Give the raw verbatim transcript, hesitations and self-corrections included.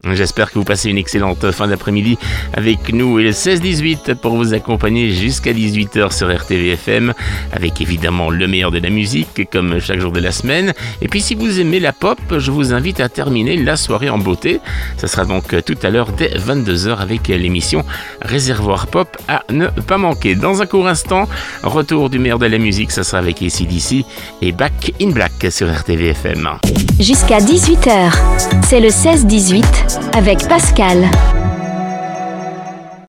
J'espère que vous passez une excellente fin d'après-midi avec nous et le seize dix-huit pour vous accompagner jusqu'à dix-huit heures sur R T V F M avec évidemment le meilleur de la musique comme chaque jour de la semaine. Et puis si vous aimez la pop, je vous invite à terminer la soirée en beauté. Ça sera donc tout à l'heure dès vingt-deux heures avec l'émission Réservoir Pop à ne pas manquer. Dans un court instant, retour du meilleur de la musique, ça sera avec A C D C et Back in Black sur R T V F M. Jusqu'à dix-huit heures, c'est le seize dix-huit avec Pascal.